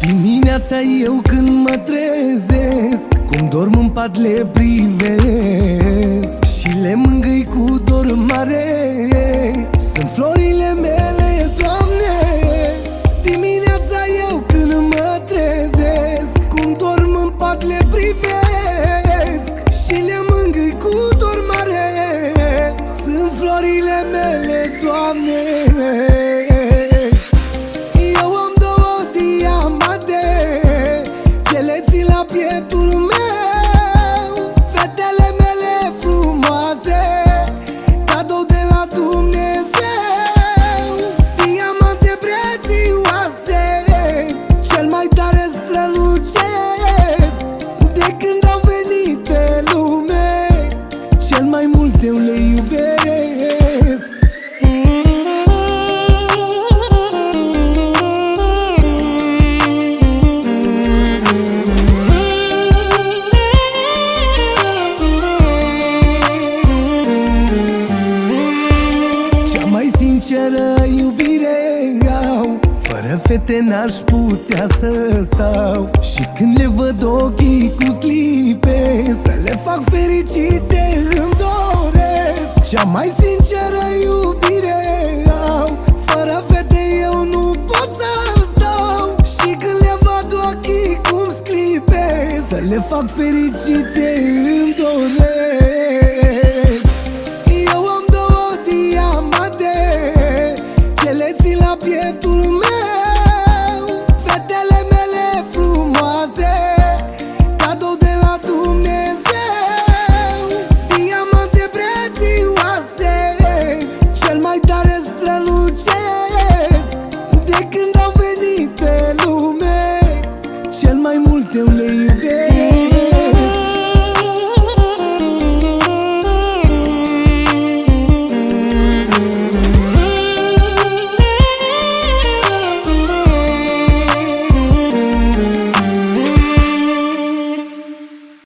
Dimineața eu când mă trezesc, cum dorm în pat le privesc și le mângâi cu dor mare. Sunt florile mele, Doamne. Dimineața eu când mă trezesc, cum dorm în pat le privesc și le mângâi cu dor mare. Sunt florile mele, Doamne. Pieptul meu, fetele mele frumoase, cadou de la Dumnezeu, diamante prețioase, cel mai tare strălucesc. De când au venit pe lume, cel mai mult eu le iubesc. Sinceră iubire au, fără fete n-aș putea să stau. Și când le văd ochii cum sclipe, să le fac fericite îmi doresc. Cea mai sinceră iubire au, fără fete eu nu pot să stau. Și când le văd ochii cum sclipe, să le fac fericite îmi doresc.